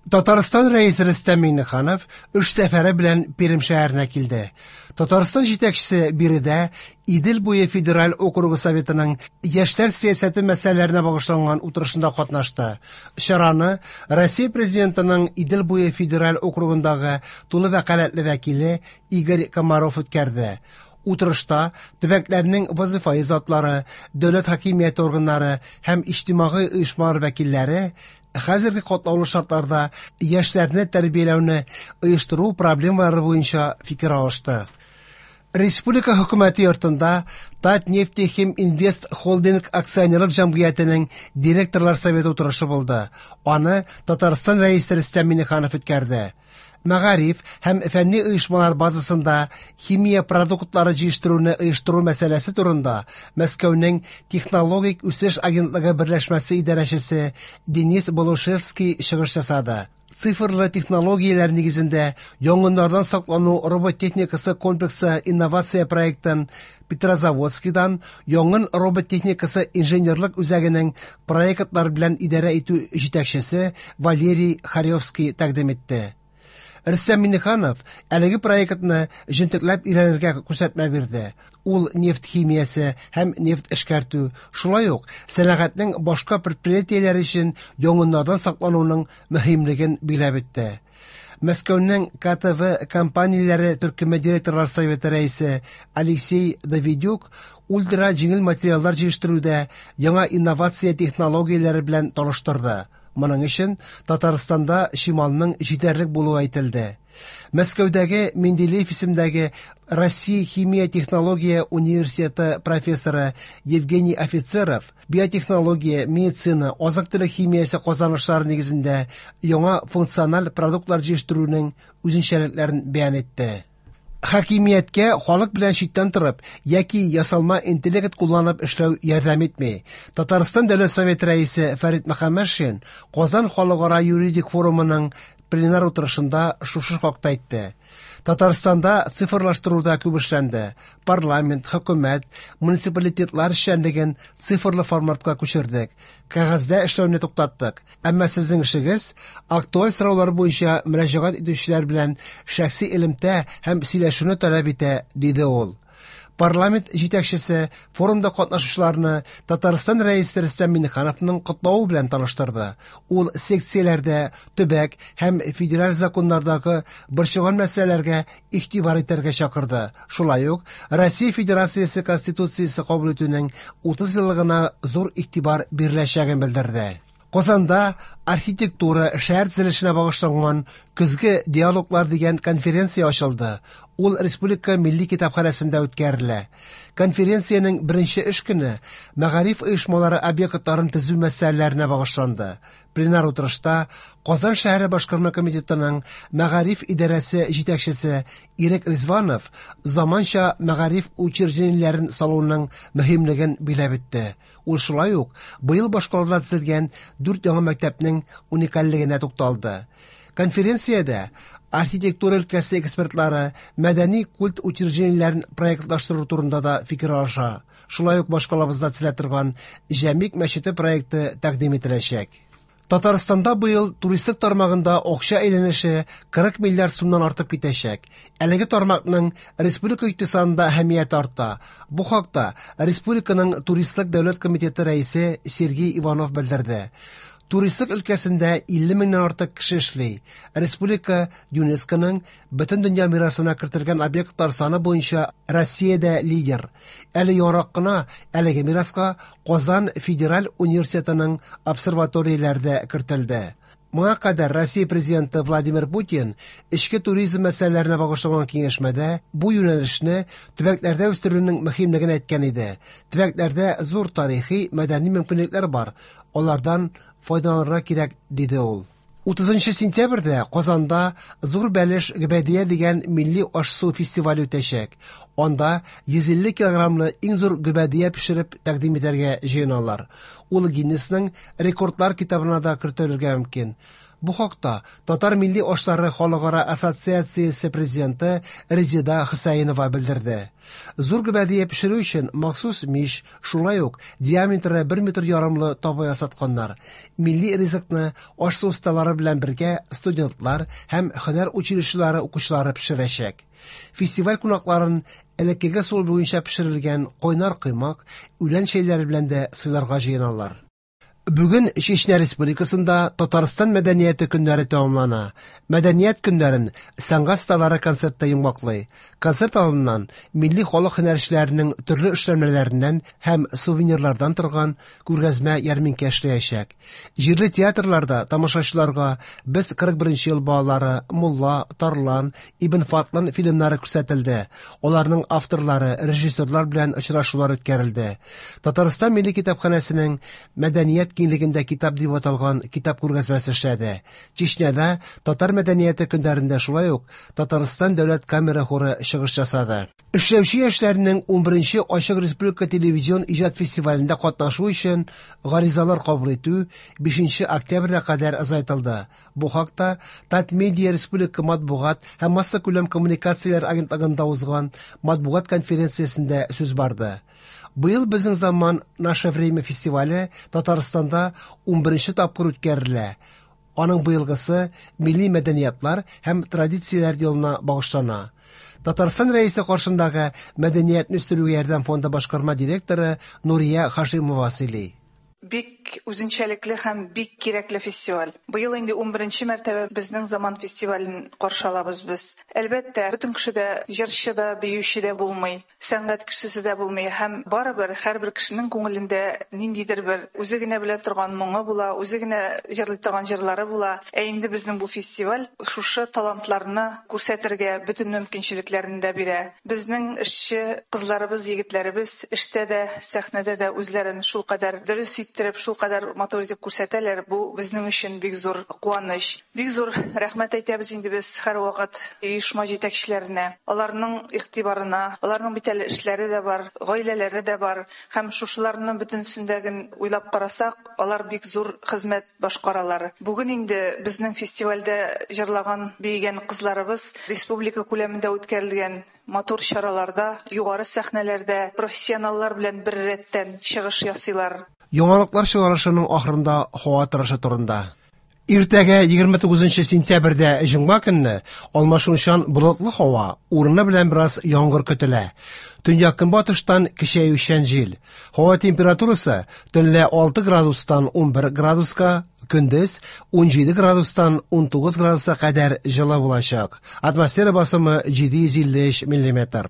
Татарстан рәисе Рөстәм Миңнеханов эш сәфәре белән Пермь шәһәренә килде. Татарстан җитәкчесе биредә Идел буе федераль округы советының яшьләр сиясәте мәсьәләләренә багышланган утырышында катнашты. Чараны Россия президентының Идел буе федераль округындагы тулы вәкаләтле вәкиле Игорь Комаров үткәрде. Утырышта төбәкләрнең вазифаи затлары, дәүләт хакимияте органнары һәм иҗтимагый оешмалар вәкилләре хәзерге катлаулы шартларда яшьләрне тәрбияләүне оештыру проблемалары буенча фикер алышты. Республика хөкүмәте йортында Татнефтехим Инвест Холдинг акционерлык җәмгыятенең директорлар советы утырышы булды. Аны Татарстан рәисе Рөстәм Миңнеханов үткәрде. Мәгариф һәм фәнни оешмалар базасында химия продуктлары җыештыруны оештыру мәсьәләсе турында Мәскәүнең технологик үсеш агентлыгы берләшмәсе идарәчесе Денис Болушевский чыгыш ясады. Цифрлы технологияләр нигезендә янгыннардан саклану роботехникасы комплексы инновация проектын Петрозаводскидан янгын роботехникасы инженерлык үзәгенең проектлар белән идарә итү җитәкчесе Валерий Харевский тәкъдим итте. Рөстәм Миңнеханов әлеге проектны җентекләп өйрәнергә күрсәтмә бирде. Ул нефть химиясе һәм нефть эшкәртү, шулай ук сәнәгатьнең башка предприятиеләре өчен янгыннардан саклануның мөһимлеген биләп үтте. Мәскәүнең КТВ компанияләре төркеме директорлар советы рәисе Алексей Давидюк ультра җиңел материаллар җыештыруда яңа инновация технологияләре белән таныштырды. Моның өчен Татарстанда шималның җитәрлек булуы әйтелде. Мәскәүдәге Менделеев исемендәге Россия химия технология университеты профессоры Евгений Офицеров биотехнология, медицина, азык-төлек химиясе казанышлары нигезендә яңа функциональ продуктлар җыештыруның үзенчәлекләрен бәян итте. Хакимияткә халык белән читтән торып яки ясалма интеллект кулланып эшләү ярдәм итми. Татарстан дәүләт советы рәисе Фәрит Мөхәммәтшин Казан халыкара юридик форумының пленар утырышында шушы хакта әйтте. Татарстанда цифрлаштыруда күп эшләнде. Парламент, хөкүмәт, муниципалитетлар эшчәнлеген цифрлы форматка күчердек. Кәгазьдә эшләүне туктаттык. Әмма сезнең эшегез актуаль сораулар буенча мөрәҗәгать итүчеләр белән шәхси элемтә һәм сөйләшүне таләп итә, диде ул. Парламент җитәкчесе форумда катнашучыларны Татарстан рәисе Рөстәм Миңнехановның котлавы белән таныштырды. Ул секцияләрдә төбәк һәм федераль законнардагы борчылган мәсьәләләргә игътибар итәргә чакырды. Шулай ук Россия Федерациясе Конституциясе кабул итүнең 30 еллыгына зур игътибар биреләчәген белдерде. Казанда архитектура шәһәр төзелешенә багышланган көзге диалоглар дигән конференция ачылды. Ул Республика Милли китапханәсендә үткәрелә. Конференциянең беренче эш көне мәгариф оешмалары объектларын төзү мәсьәләләренә багышланды. Пленар утырышта Казан шәһәре башкарма комитетының мәгариф идарәсе җитәкчесе Ирек Ризванов заманча мәгариф учреждениеләрен салуның мөһимлеген биләп үтте. Ул шулай ук быел башкарыла төзелгән 4 яңа мәктәпнең уникальлегенә тукталды. Конференциядә архитектура өлкәсе экспертлары мәдәни культ учреждениеләрен проектлаштыру турында да фикер алыша. Шулай ук башкалабызда төзелә торган Җәмик мәчете проекты тәкъдим ителәчәк. Татарстанда быел туристик тармагында акча әйләнеше 40 миллиард сумнан артып китәчәк. Әлеге тармакның республика икътисадында әһәмияте арта. Бу хакта республиканың туристлык дәүләт комитеты рәисе Сергей Иванов белдерде. Туристлык өлкәсендә 50 меңнән артык кеше эшли. Республика ЮНЕСКОның бөтен дөнья мирасына кертелгән объектлар саны буенча Россиядә лидер. Әле ярак кына әлеге мираска Казан федераль университетының обсерваторияләрдә кертелде. Моңа кадәр Россия президенты Владимир Путин эчке туризм мәсьәләләренә багышланган киңәшмәдә бу юнәлешне төбәкләрдә үстерүнең мөһимлеген әйткән иде. Төбәкләрдә зур тарихи, мәдәни мөмкинлекләр бар. Алардан файдаланырга кирәк, диде ул. 30 сентябрьдә Казанда Зур Бәлеш Гөбәдия дигән милли аш-су фестивале үтәчәк. Анда 150 килограммлы иң зур гөбәдия пешереп тәкъдим итәргә җыеналар. Ул Гиннесның рекордлар китабына да кертелергә мөмкин. Бу хакта Татар милли ашлары халыкара ассоциациясе президенты Резида Хусаинова белдерде. Зур гәбәдия пешерү өчен махсус мич, шулай ук диаметры 1 метр ярымлы таба ясатканнар. Милли ризыкны аш ustaлары белән бергә студентлар һәм һөнәр училищелары укучылары пешерәчәк. Фестиваль кунакларын элеккеге сул буенча пешерелгән кайнар кыймак, үлән чәйләре белән дә сыйларга җыеналар. Бүген Чечня Республикасында Татарстан мәдәнияте көннәре тәмамлана. Мәдәният көннәрен сәнгать сталары концертта йомгаклый. Концерт алдыннан милли халык һөнәрчеләренең төрле эшләнмәләреннән һәм сувенирлардан торган күргәзмә ярминкә эшләячәк. Җирле театрларда тамашачыларга без 41 ел балалары Мулла, Тарлан, Ибн Фатлан фильмнары күрсәтелде. Аларның авторлары, режиссерлар белән очрашулар үткәрелде. Татарстан милли китапханәсенең мәдәният киңлегендә китап дип аталган китап күргәзмәсе эшләде. Чечняда татар мәдәнияте көннәрендә шулай ук Татарстан дәүләт камера хоры чыгыш ясады. Эшләүче яшьләрнең 11-нче Ачык Республика телевизион иҗат фестивалендә катнашу өчен гаризалар кабул итү 5 октябрьгә кадәр озайтылды. Бу хакта Татмедиа Республика матбугат һәм масса күләм коммуникацияләр агентлыгында узган матбугат конференциясендә сүз барды. Быел безнең заман наше время фестивале Татарстанда 11-нче тапкыр үткәрелә. Аның быелгысы милли мәдәниятлар һәм традицияләр елына багышлана. Татарстан рәисе каршындагы мәдәниятне үстерүгә ярдәм фонды башкарма директоры Нурия Хашимова сөйли. Бик үзенчәлекле һәм бик кирәкле фестиваль. Быел инде 11-нче мәртәбә безнең заман фестивален каршылабыз без. Әлбәттә, бөтен кешедә җырчы да, биюче дә булмый, сәнгать кешесе дә булмый һәм барыбер һәрбер кешенең күңелендә ниндидер бер үзе генә белә торган моңы була, үзе генә җырлый торган җырлары була. Инде безнең бу фестиваль шушы талантларны күрсәтергә бөтен мөмкинчелекләрен дә бирә. Безнең эшче кызларыбыз, егетләребез эштә дә, сәхнәдә дә үзләрен шулкадәр дөрес шул кадәр матур итеп күрсәтәләр. Бу безнең өчен бик зур куаныч. Бик зур рәхмәт әйтәбез инде без һәрвакыт оешма җитәкчеләренә. Аларның игътибарына, аларның бит әле эшләре дә бар, гаиләләре дә бар. Һәм шушыларның бөтенсендәген уйлап карасак, алар бик зур хезмәт башкаралар. Бүген инде безнең фестивальдә җырлаган, биегән кызларыбыз республика күләмендә үткәрелгән матур чараларда, югары сәхнәләрдә профессионаллар белән бер рәттән чыгыш ясыйлар. Яңалыклар чыгарышының ахырында һава торышы турында. Иртәгә 29 сентябрьдә җомга көнне алмашынучан болытлы һава, урыны белән бераз яңгыр көтелә. Төньяк-көнбатыштан көчәючән җил. Һава температурасы төнлә 6 градустан 11 градуска, көндез 17 градустан 19 градуска кадәр җылы булачак. Атмосфера басымы 753 мм.